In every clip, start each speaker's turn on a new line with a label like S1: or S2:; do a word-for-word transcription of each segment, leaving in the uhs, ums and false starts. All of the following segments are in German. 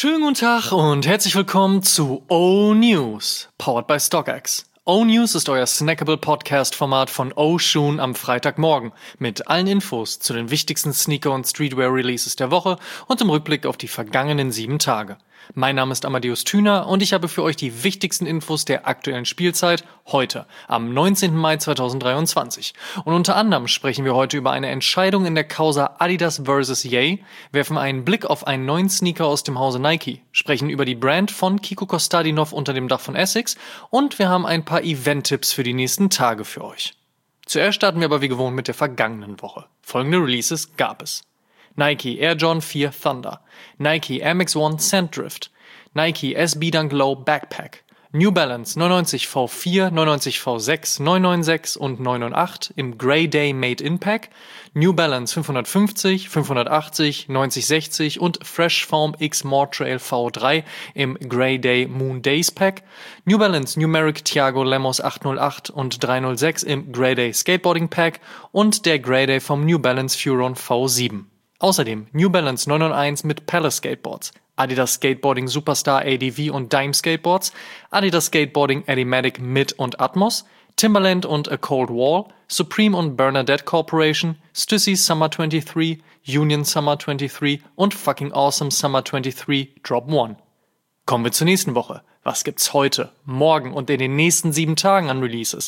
S1: Schönen guten Tag und herzlich willkommen zu O-News, powered by StockX. O-News ist euer snackable Podcast-Format von O-Shoon am Freitagmorgen mit allen Infos zu den wichtigsten Sneaker- und Streetwear-Releases der Woche und im Rückblick auf die vergangenen sieben Tage. Mein Name ist Amadeus Thüner und ich habe für euch die wichtigsten Infos der aktuellen Spielzeit heute, am neunzehnten Mai zweitausenddreiundzwanzig. Und unter anderem sprechen wir heute über eine Entscheidung in der Causa Adidas versus. Ye, werfen einen Blick auf einen neuen Sneaker aus dem Hause Nike, sprechen über die Brand von Kiko Kostadinov unter dem Dach von Essex und wir haben ein paar Event-Tipps für die nächsten Tage für euch. Zuerst starten wir aber wie gewohnt mit der vergangenen Woche. Folgende Releases gab es: Nike Air Jordan vier Thunder, Nike Air Max One Sanddrift, Nike S B Dunk Low Backpack, New Balance neunundneunzig V vier, neunundneunzig V sechs, neunhundertachtzig und neunhundertacht im Grey Day Made in Pack, New Balance fünfhundertfünfzig, fünfhundertachtzig, neunzig sechzig und Fresh Foam X More Trail V drei im Grey Day Moon Days Pack, New Balance Numeric Thiago Lemos achthundertacht und dreihundertsechs im Grey Day Skateboarding Pack und der Grey Day vom New Balance Furon V sieben. Außerdem New Balance neunhunderteins mit Palace Skateboards, Adidas Skateboarding Superstar A D V und Dime Skateboards, Adidas Skateboarding Adimatic Mid und Atmos, Timberland und A Cold Wall, Supreme und Bernadette Corporation, Stussy Summer dreiundzwanzig, Union Summer dreiundzwanzig und Fucking Awesome Summer dreiundzwanzig Drop One. Kommen wir zur nächsten Woche. Was gibt's heute, morgen und in den nächsten sieben Tagen an Releases?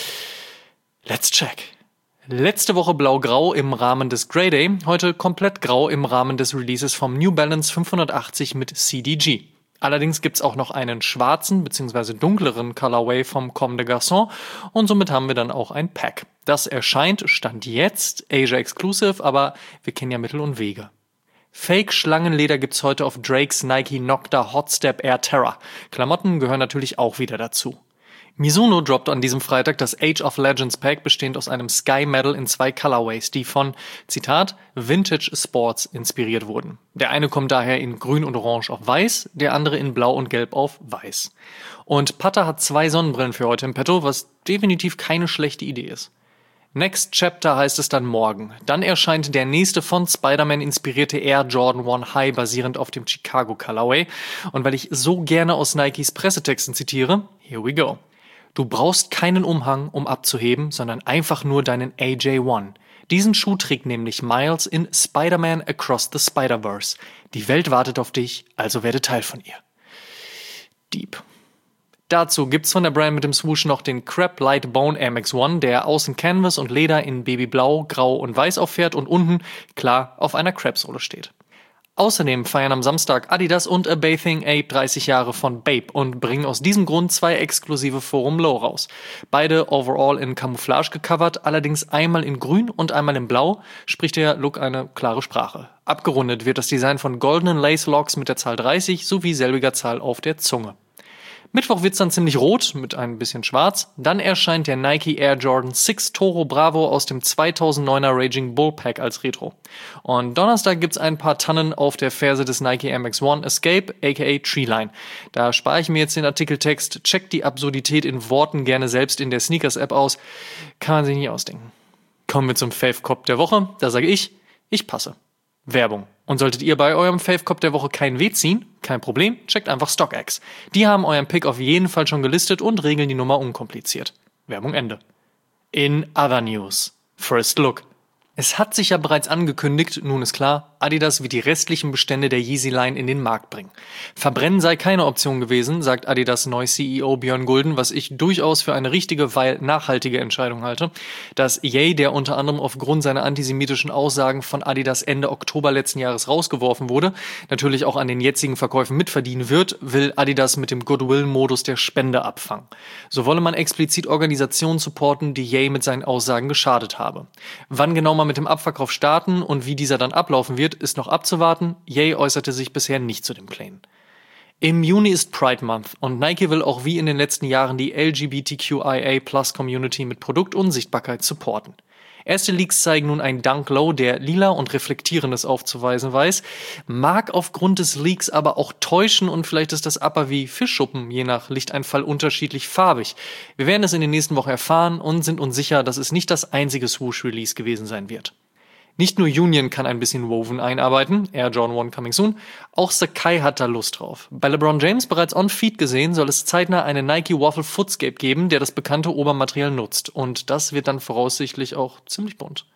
S1: Let's check. Letzte Woche blau-grau im Rahmen des Grey Day, heute komplett grau im Rahmen des Releases vom New Balance fünfhundertachtzig mit C D G. Allerdings gibt's auch noch einen schwarzen bzw. dunkleren Colorway vom Comme des Garçons und somit haben wir dann auch ein Pack. Das erscheint, Stand jetzt, Asia Exclusive, aber wir kennen ja Mittel und Wege. Fake-Schlangenleder gibt's heute auf Drakes Nike Nocta Hotstep Air Terra. Klamotten gehören natürlich auch wieder dazu. Mizuno droppt an diesem Freitag das Age of Legends Pack, bestehend aus einem Sky Medal in zwei Colorways, die von, Zitat, Vintage Sports inspiriert wurden. Der eine kommt daher in grün und orange auf weiß, der andere in blau und gelb auf weiß. Und Pata hat zwei Sonnenbrillen für heute im Petto, was definitiv keine schlechte Idee ist. Next Chapter heißt es dann morgen. Dann erscheint der nächste von Spider-Man inspirierte Air Jordan One High basierend auf dem Chicago Colorway. Und weil ich so gerne aus Nikes Pressetexten zitiere, here we go. Du brauchst keinen Umhang, um abzuheben, sondern einfach nur deinen A J eins. Diesen Schuh trägt nämlich Miles in Spider-Man Across the Spider-Verse. Die Welt wartet auf dich, also werde Teil von ihr. Deep. Dazu gibt's von der Brand mit dem Swoosh noch den Crab Light Bone Air Max One, der außen Canvas und Leder in Babyblau, Grau und Weiß auffährt und unten, klar, auf einer Crab-Sohle steht. Außerdem feiern am Samstag Adidas und A Bathing Ape dreißig Jahre von Bape und bringen aus diesem Grund zwei exklusive Forum Low raus. Beide overall in Camouflage gecovert, allerdings einmal in grün und einmal in blau, spricht der Look eine klare Sprache. Abgerundet wird das Design von goldenen Lace Locks mit der Zahl dreißig sowie selbiger Zahl auf der Zunge. Mittwoch wird's dann ziemlich rot mit ein bisschen schwarz. Dann erscheint der Nike Air Jordan sechs Toro Bravo aus dem zweitausenddneuner Raging Bull Pack als Retro. Und Donnerstag gibt's ein paar Tannen auf der Ferse des Nike Air Max One Escape, aka Treeline. Da spare ich mir jetzt den Artikeltext, checkt die Absurdität in Worten gerne selbst in der Sneakers-App aus. Kann man sich nicht ausdenken. Kommen wir zum Fave-Cop der Woche. Da sage ich, ich passe. Werbung. Und solltet ihr bei eurem Fave-Cop der Woche keinen Weh ziehen, kein Problem, checkt einfach StockX. Die haben euren Pick auf jeden Fall schon gelistet und regeln die Nummer unkompliziert. Werbung Ende. In other news. First Look. Es hat sich ja bereits angekündigt, nun ist klar, Adidas wird die restlichen Bestände der Yeezy-Line in den Markt bringen. Verbrennen sei keine Option gewesen, sagt Adidas neu C E O Björn Gulden, was ich durchaus für eine richtige, weil nachhaltige Entscheidung halte. Dass Ye, der unter anderem aufgrund seiner antisemitischen Aussagen von Adidas Ende Oktober letzten Jahres rausgeworfen wurde, natürlich auch an den jetzigen Verkäufen mitverdienen wird, will Adidas mit dem Goodwill-Modus der Spende abfangen. So wolle man explizit Organisationen supporten, die Ye mit seinen Aussagen geschadet habe. Wann genau man mit dem Abverkauf starten und wie dieser dann ablaufen wird, ist noch abzuwarten. Ye äußerte sich bisher nicht zu dem Claim. Im Juni ist Pride Month und Nike will auch wie in den letzten Jahren die L G B T Q I A Plus Community mit Produkt und Sichtbarkeit supporten. Erste Leaks zeigen nun einen Dunk Low, der lila und reflektierendes aufzuweisen weiß, mag aufgrund des Leaks aber auch täuschen und vielleicht ist das Upper wie Fischschuppen, je nach Lichteinfall unterschiedlich farbig. Wir werden es in den nächsten Wochen erfahren und sind uns sicher, dass es nicht das einzige Swoosh-Release gewesen sein wird. Nicht nur Union kann ein bisschen Woven einarbeiten, Air Jordan eins coming soon, auch Sacai hat da Lust drauf. Bei LeBron James bereits on Feed gesehen, soll es zeitnah eine Nike Waffle Footscape geben, der das bekannte Obermaterial nutzt. Und das wird dann voraussichtlich auch ziemlich bunt.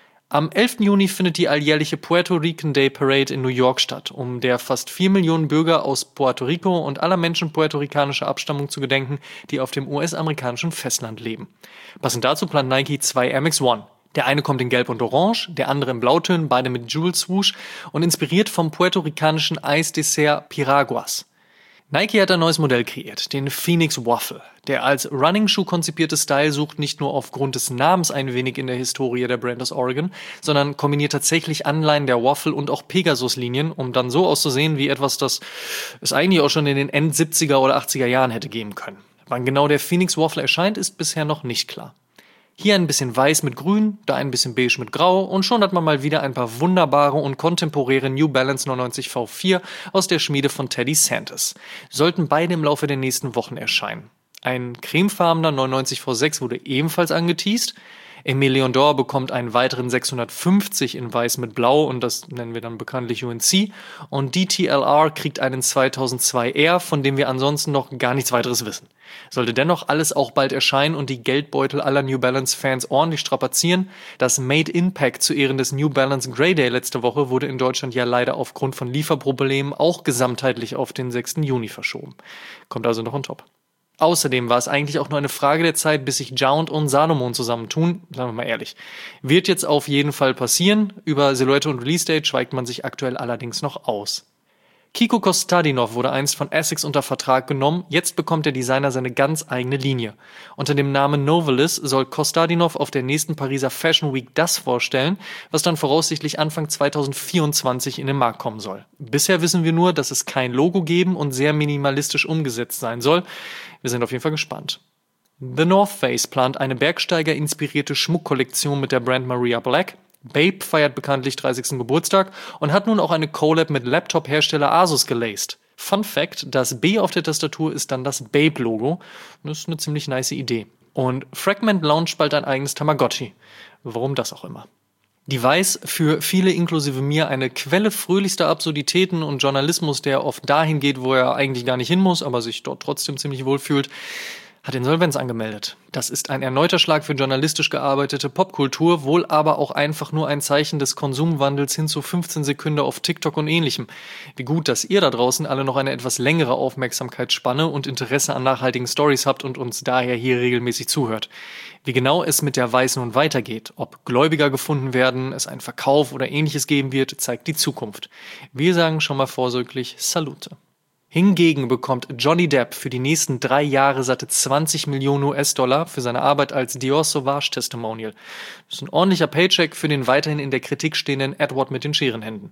S1: Am elften Juni findet die alljährliche Puerto Rican Day Parade in New York statt, um der fast vier Millionen Bürger aus Puerto Rico und aller Menschen puerto-ricanischer Abstammung zu gedenken, die auf dem U S-amerikanischen Festland leben. Passend dazu plant Nike zwei Air Max One. Der eine kommt in Gelb und Orange, der andere in Blautönen, beide mit Jewel Swoosh und inspiriert vom puerto-ricanischen Eisdessert Piraguas. Nike hat ein neues Modell kreiert, den Phoenix Waffle, der als Running-Schuh konzipierte Style sucht nicht nur aufgrund des Namens ein wenig in der Historie der Brand aus Oregon, sondern kombiniert tatsächlich Anleihen der Waffle und auch Pegasus-Linien, um dann so auszusehen wie etwas, das es eigentlich auch schon in den End-siebziger oder achtziger Jahren hätte geben können. Wann genau der Phoenix Waffle erscheint, ist bisher noch nicht klar. Hier ein bisschen weiß mit grün, da ein bisschen beige mit grau und schon hat man mal wieder ein paar wunderbare und kontemporäre New Balance neunundneunzig V vier aus der Schmiede von Teddy Santis. Sollten beide im Laufe der nächsten Wochen erscheinen. Ein cremefarbener neunundneunzig V sechs wurde ebenfalls angeteast. Emilion d'Or bekommt einen weiteren sechshundertfünfzig in weiß mit blau und das nennen wir dann bekanntlich U N C. Und D T L R kriegt einen zweitausendzwei R, von dem wir ansonsten noch gar nichts weiteres wissen. Sollte dennoch alles auch bald erscheinen und die Geldbeutel aller New Balance-Fans ordentlich strapazieren, das Made-in-Pack zu Ehren des New Balance Grey Day letzte Woche wurde in Deutschland ja leider aufgrund von Lieferproblemen auch gesamtheitlich auf den sechsten Juni verschoben. Kommt also noch on top. Außerdem war es eigentlich auch nur eine Frage der Zeit, bis sich Jound und Salomon zusammentun, sagen wir mal ehrlich. Wird jetzt auf jeden Fall passieren, über Silhouette und Release-Date schweigt man sich aktuell allerdings noch aus. Kiko Kostadinov wurde einst von Essex unter Vertrag genommen, jetzt bekommt der Designer seine ganz eigene Linie. Unter dem Namen Novelis soll Kostadinov auf der nächsten Pariser Fashion Week das vorstellen, was dann voraussichtlich Anfang zweitausendvierundzwanzig in den Markt kommen soll. Bisher wissen wir nur, dass es kein Logo geben und sehr minimalistisch umgesetzt sein soll. Wir sind auf jeden Fall gespannt. The North Face plant eine Bergsteiger-inspirierte Schmuckkollektion mit der Brand Maria Black. Bape feiert bekanntlich dreißigsten Geburtstag und hat nun auch eine Collab mit Laptop-Hersteller Asus gelaced. Fun Fact, das B auf der Tastatur ist dann das Bape-Logo. Das ist eine ziemlich nice Idee. Und Fragment launcht bald ein eigenes Tamagotchi. Warum das auch immer. Device, für viele inklusive mir eine Quelle fröhlichster Absurditäten und Journalismus, der oft dahin geht, wo er eigentlich gar nicht hin muss, aber sich dort trotzdem ziemlich wohl fühlt, hat Insolvenz angemeldet. Das ist ein erneuter Schlag für journalistisch gearbeitete Popkultur, wohl aber auch einfach nur ein Zeichen des Konsumwandels hin zu fünfzehn Sekunden auf TikTok und ähnlichem. Wie gut, dass ihr da draußen alle noch eine etwas längere Aufmerksamkeitsspanne und Interesse an nachhaltigen Stories habt und uns daher hier regelmäßig zuhört. Wie genau es mit der Weiß nun weitergeht, ob Gläubiger gefunden werden, es einen Verkauf oder ähnliches geben wird, zeigt die Zukunft. Wir sagen schon mal vorsorglich Salute. Hingegen bekommt Johnny Depp für die nächsten drei Jahre satte zwanzig Millionen U S-Dollar für seine Arbeit als Dior Sauvage Testimonial. Das ist ein ordentlicher Paycheck für den weiterhin in der Kritik stehenden Edward mit den Scherenhänden.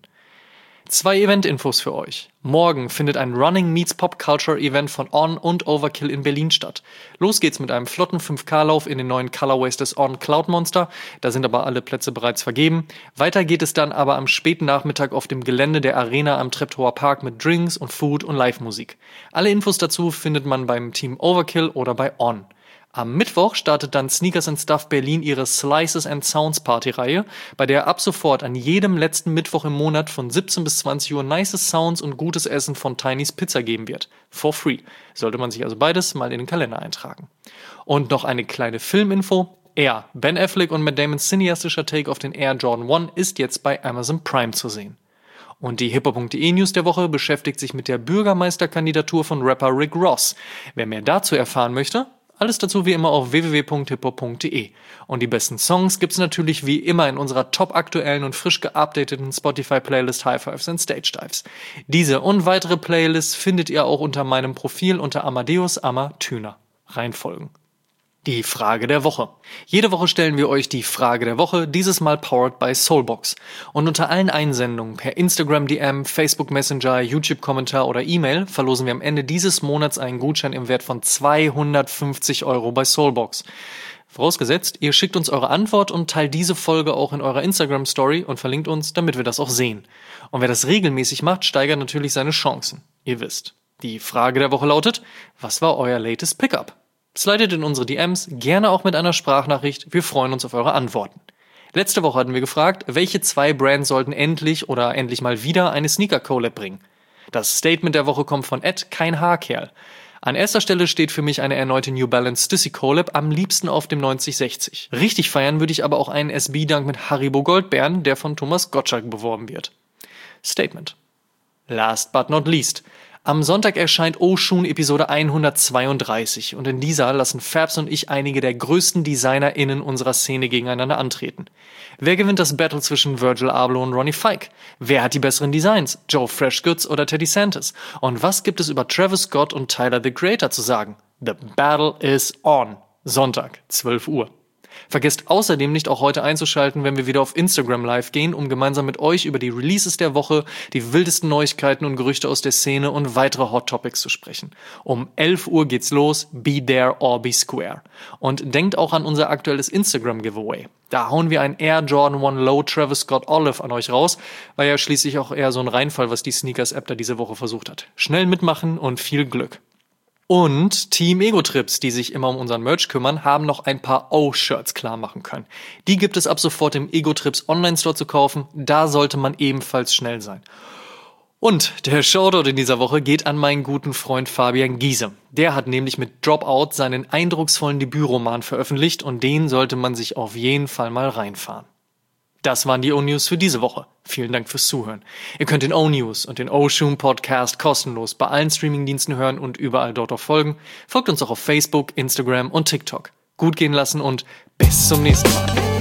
S1: Zwei Event-Infos für euch. Morgen findet ein Running Meets Pop Culture Event von On und Overkill in Berlin statt. Los geht's mit einem flotten fünf K-Lauf in den neuen Colorways des On Cloud Monster. Da sind aber alle Plätze bereits vergeben. Weiter geht es dann aber am späten Nachmittag auf dem Gelände der Arena am Treptower Park mit Drinks und Food und Live-Musik. Alle Infos dazu findet man beim Team Overkill oder bei On. Am Mittwoch startet dann Sneakers and Stuff Berlin ihre Slices and Sounds Party-Reihe, bei der ab sofort an jedem letzten Mittwoch im Monat von siebzehn bis zwanzig Uhr nice Sounds und gutes Essen von Tinys Pizza geben wird. For free. Sollte man sich also beides mal in den Kalender eintragen. Und noch eine kleine Filminfo. Er, Ben Affleck und Matt Damons cineastischer Take auf den Air Jordan eins ist jetzt bei Amazon Prime zu sehen. Und die hiphop punkt de News der Woche beschäftigt sich mit der Bürgermeisterkandidatur von Rapper Rick Ross. Wer mehr dazu erfahren möchte, alles dazu wie immer auf w w w punkt hiphop punkt de. Und die besten Songs gibt's natürlich wie immer in unserer top aktuellen und frisch geupdateten Spotify-Playlist High Fives and Stage Dives. Diese und weitere Playlists findet ihr auch unter meinem Profil unter Amadeus Amma Thüner. Reinfolgen. Die Frage der Woche. Jede Woche stellen wir euch die Frage der Woche, dieses Mal powered by Soulbox. Und unter allen Einsendungen per Instagram D M, Facebook Messenger, YouTube-Kommentar oder E-Mail verlosen wir am Ende dieses Monats einen Gutschein im Wert von zweihundertfünfzig Euro bei Soulbox. Vorausgesetzt, ihr schickt uns eure Antwort und teilt diese Folge auch in eurer Instagram-Story und verlinkt uns, damit wir das auch sehen. Und wer das regelmäßig macht, steigert natürlich seine Chancen. Ihr wisst. Die Frage der Woche lautet, was war euer latest Pickup? Slidet in unsere D Ms, gerne auch mit einer Sprachnachricht. Wir freuen uns auf eure Antworten. Letzte Woche hatten wir gefragt, welche zwei Brands sollten endlich oder endlich mal wieder eine Sneaker-Collab bringen. Das Statement der Woche kommt von Ed Kein Haarkerl. An erster Stelle steht für mich eine erneute New Balance Stussy Collab, am liebsten auf dem neunzig sechzig. Richtig feiern würde ich aber auch einen S B-Dunk mit Haribo Goldbeeren, der von Thomas Gottschalk beworben wird. Statement. Last but not least. Am Sonntag erscheint Oshun Episode hundertzweiunddreißig und in dieser lassen Fabs und ich einige der größten DesignerInnen unserer Szene gegeneinander antreten. Wer gewinnt das Battle zwischen Virgil Abloh und Ronnie Fike? Wer hat die besseren Designs? Joe Freshgoods oder Teddy Santis? Und was gibt es über Travis Scott und Tyler the Creator zu sagen? The battle is on. Sonntag, zwölf Uhr. Vergesst außerdem nicht auch heute einzuschalten, wenn wir wieder auf Instagram live gehen, um gemeinsam mit euch über die Releases der Woche, die wildesten Neuigkeiten und Gerüchte aus der Szene und weitere Hot Topics zu sprechen. Um elf Uhr geht's los, be there or be square. Und denkt auch an unser aktuelles Instagram-Giveaway. Da hauen wir ein Air Jordan One Low Travis Scott Olive an euch raus, war ja schließlich auch eher so ein Reinfall, was die Sneakers-App da diese Woche versucht hat. Schnell mitmachen und viel Glück. Und Team Ego-Trips, die sich immer um unseren Merch kümmern, haben noch ein paar O-Shirts klar machen können. Die gibt es ab sofort im Ego-Trips Online-Store zu kaufen, da sollte man ebenfalls schnell sein. Und der Shoutout in dieser Woche geht an meinen guten Freund Fabian Giese. Der hat nämlich mit Dropout seinen eindrucksvollen Debütroman veröffentlicht und den sollte man sich auf jeden Fall mal reinfahren. Das waren die O-News für diese Woche. Vielen Dank fürs Zuhören. Ihr könnt den O-News und den Oshun Podcast kostenlos bei allen Streamingdiensten hören und überall dort auch folgen. Folgt uns auch auf Facebook, Instagram und TikTok. Gut gehen lassen und bis zum nächsten Mal.